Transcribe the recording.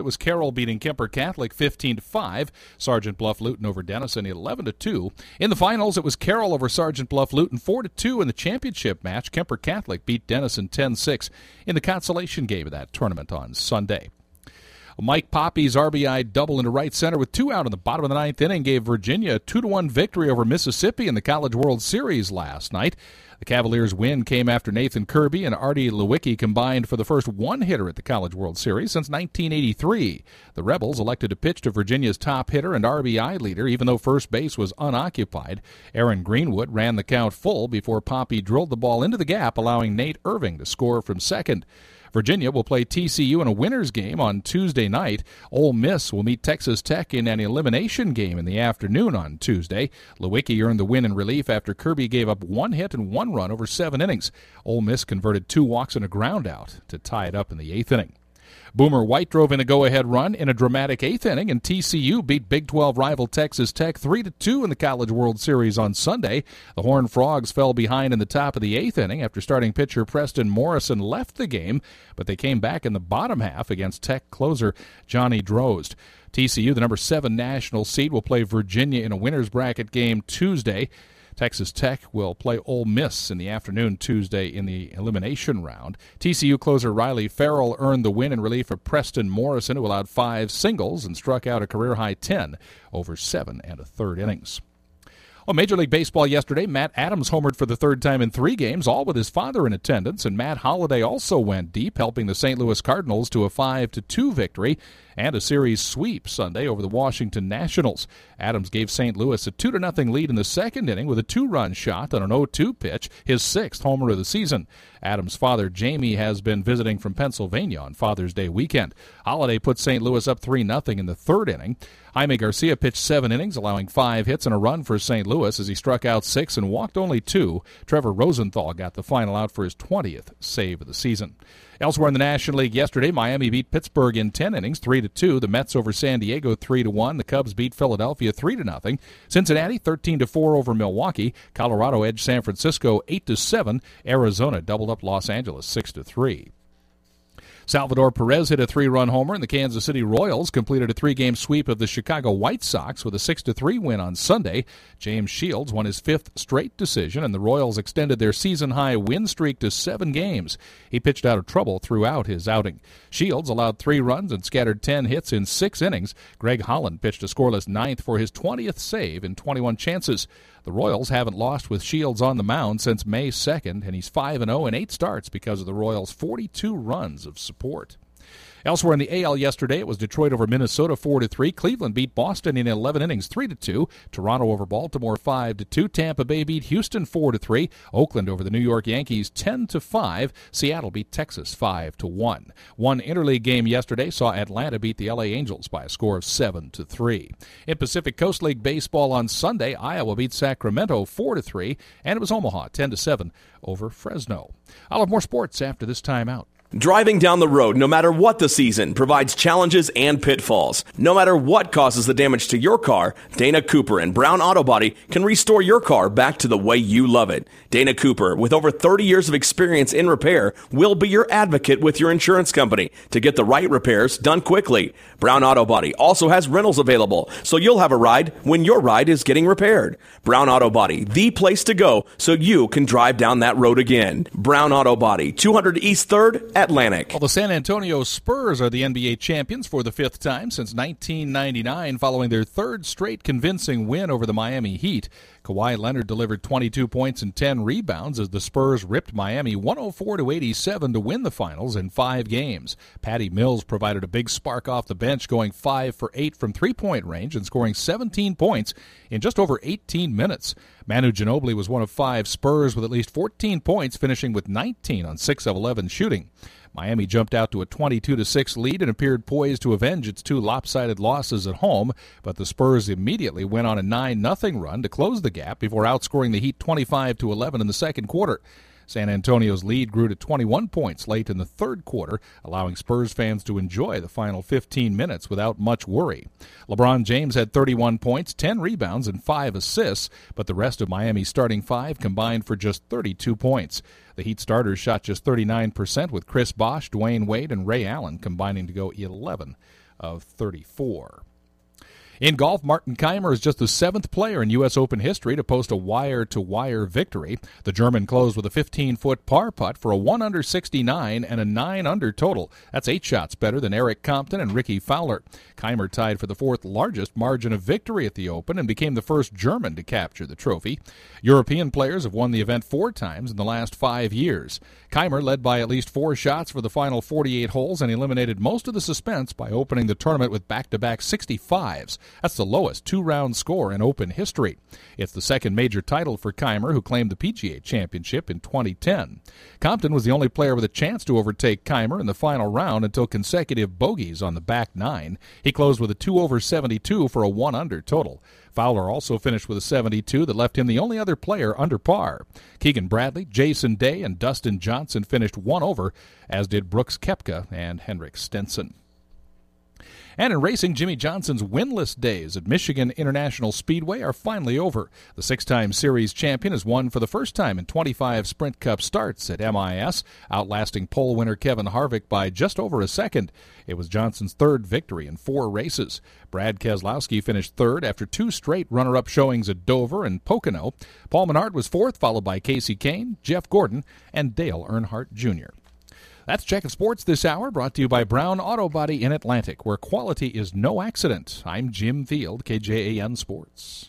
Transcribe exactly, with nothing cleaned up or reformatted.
It was Carroll beating Kemper Catholic fifteen to five. Sergeant Bluff-Luton over Denison eleven to two. In the finals, it was Carroll over Sergeant Bluff-Luton four to two in the championship match. Kemper Catholic beat Denison ten six in the consolation game of that tournament on Sunday. Mike Poppy's R B I double into right center with two out in the bottom of the ninth inning gave Virginia a two to one victory over Mississippi in the College World Series last night. The Cavaliers' win came after Nathan Kirby and Artie Lewicki combined for the first one-hitter at the College World Series since nineteen eighty-three. The Rebels elected to pitch to Virginia's top hitter and R B I leader, even though first base was unoccupied. Aaron Greenwood ran the count full before Poppy drilled the ball into the gap, allowing Nate Irving to score from second. Virginia will play T C U in a winner's game on Tuesday night. Ole Miss will meet Texas Tech in an elimination game in the afternoon on Tuesday. Lewicki earned the win in relief after Kirby gave up one hit and one run over seven innings. Ole Miss converted two walks and a ground out to tie it up in the eighth inning. Boomer White drove in a go-ahead run in a dramatic eighth inning, and T C U beat Big twelve rival Texas Tech three to two in the College World Series on Sunday. The Horned Frogs fell behind in the top of the eighth inning after starting pitcher Preston Morrison left the game, but they came back in the bottom half against Tech closer Johnny Drozd. T C U, the number seven national seed, will play Virginia in a winner's bracket game Tuesday. Texas Tech will play Ole Miss in the afternoon Tuesday in the elimination round. T C U closer Riley Farrell earned the win in relief of Preston Morrison, who allowed five singles and struck out a career-high ten over seven and a third innings. Well, Major League Baseball yesterday, Matt Adams homered for the third time in three games, all with his father in attendance, and Matt Holliday also went deep, helping the Saint Louis Cardinals to a five to two victory and a series sweep Sunday over the Washington Nationals. Adams gave Saint Louis a two to nothing lead in the second inning with a two-run shot on an oh two pitch, his sixth homer of the season. Adams' father, Jamie, has been visiting from Pennsylvania on Father's Day weekend. Holliday put Saint Louis up three nothing in the third inning. Jaime Garcia pitched seven innings, allowing five hits and a run for Saint Louis as he struck out six and walked only two. Trevor Rosenthal got the final out for his twentieth save of the season. Elsewhere in the National League yesterday, Miami beat Pittsburgh in ten innings, three to two. The Mets over San Diego, three to one. The Cubs beat Philadelphia, three to nothing. Cincinnati, thirteen to four over Milwaukee. Colorado edged San Francisco, eight to seven. Arizona doubled up Los Angeles, six to three. Salvador Perez hit a three-run homer, and the Kansas City Royals completed a three-game sweep of the Chicago White Sox with a six to three win on Sunday. James Shields won his fifth straight decision, and the Royals extended their season-high win streak to seven games. He pitched out of trouble throughout his outing. Shields allowed three runs and scattered ten hits in six innings. Greg Holland pitched a scoreless ninth for his twentieth save in twenty-one chances. The Royals haven't lost with Shields on the mound since May second, and he's five and oh in eight starts because of the Royals' forty-two runs of support. Elsewhere in the A L yesterday, it was Detroit over Minnesota four to three. Cleveland beat Boston in eleven innings three to two. Toronto over Baltimore five to two. Tampa Bay beat Houston four to three. Oakland over the New York Yankees ten to five. Seattle beat Texas five to one. One interleague game yesterday saw Atlanta beat the L A Angels by a score of seven to three. In Pacific Coast League baseball on Sunday, Iowa beat Sacramento four to three, and it was Omaha ten to seven over Fresno. I'll have more sports after this timeout. Driving down the road, no matter what the season, provides challenges and pitfalls. No matter what causes the damage to your car, Dana Cooper and Brown Auto Body can restore your car back to the way you love it. Dana Cooper, with over thirty years of experience in repair, will be your advocate with your insurance company to get the right repairs done quickly. Brown Auto Body also has rentals available, so you'll have a ride when your ride is getting repaired. Brown Auto Body, the place to go so you can drive down that road again. Brown Auto Body, two hundred East third, Atlantic. Well, the San Antonio Spurs are the N B A champions for the fifth time since nineteen ninety-nine, following their third straight convincing win over the Miami Heat. Kawhi Leonard delivered twenty-two points and ten rebounds as the Spurs ripped Miami one oh four to eighty-seven to win the finals in five games. Patty Mills provided a big spark off the bench, going five for eight from three-point range and scoring seventeen points in just over eighteen minutes. Manu Ginobili was one of five Spurs with at least fourteen points, finishing with nineteen on six of eleven shooting. Miami jumped out to a twenty-two to six lead and appeared poised to avenge its two lopsided losses at home, but the Spurs immediately went on a nine nothing run to close the gap before outscoring the Heat twenty-five to eleven in the second quarter. San Antonio's lead grew to twenty-one points late in the third quarter, allowing Spurs fans to enjoy the final fifteen minutes without much worry. LeBron James had thirty-one points, ten rebounds, and five assists, but the rest of Miami's starting five combined for just thirty-two points. The Heat starters shot just thirty-nine percent, with Chris Bosh, Dwayne Wade, and Ray Allen combining to go eleven of thirty-four. In golf, Martin Kaymer is just the seventh player in U S Open history to post a wire-to-wire victory. The German closed with a fifteen-foot par putt for a one under sixty-nine and a nine under total. That's eight shots better than Eric Compton and Ricky Fowler. Kaymer tied for the fourth largest margin of victory at the Open and became the first German to capture the trophy. European players have won the event four times in the last five years. Kaymer led by at least four shots for the final forty-eight holes and eliminated most of the suspense by opening the tournament with back-to-back sixty-fives. That's the lowest two-round score in Open history. It's the second major title for Kaymer, who claimed the P G A Championship in twenty ten. Compton was the only player with a chance to overtake Kaymer in the final round until consecutive bogeys on the back nine. He closed with a two over seventy-two for a one under total. Fowler also finished with a seventy-two that left him the only other player under par. Keegan Bradley, Jason Day, and Dustin Johnson finished one over, as did Brooks Koepka and Henrik Stenson. And in racing, Jimmy Johnson's winless days at Michigan International Speedway are finally over. The six-time series champion has won for the first time in twenty-five Sprint Cup starts at M I S, outlasting pole winner Kevin Harvick by just over a second. It was Johnson's third victory in four races. Brad Keselowski finished third after two straight runner-up showings at Dover and Pocono. Paul Menard was fourth, followed by Casey Kane, Jeff Gordon, and Dale Earnhardt Junior That's Checkin' Sports this hour, brought to you by Brown Auto Body in Atlantic, where quality is no accident. I'm Jim Field, K J A N Sports.